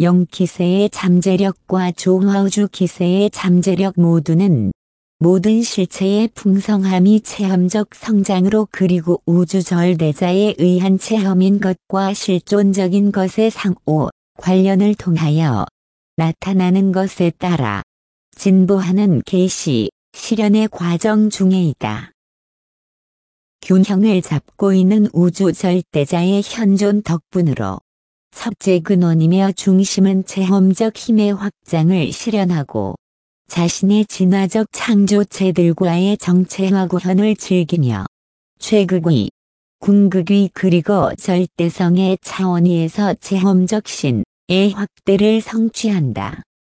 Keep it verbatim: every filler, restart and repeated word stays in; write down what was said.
영기세의 잠재력과 조화우주 기세의 잠재력 모두는 모든 실체의 풍성함이 체험적 성장으로 그리고 우주절대자에 의한 체험인 것과 실존적인 것의 상호 관련을 통하여 나타나는 것에 따라 진보하는 계시, 실현의 과정 중에 있다. 균형을 잡고 있는 우주절대자의 현존 덕분으로 섭제 근원이며 중심은 체험적 힘의 확장을 실현하고 자신의 진화적 창조체들과의 정체화 구현을 즐기며 최극위, 궁극위 그리고 절대성의 차원위에서 체험적 신의 확대를 성취한다.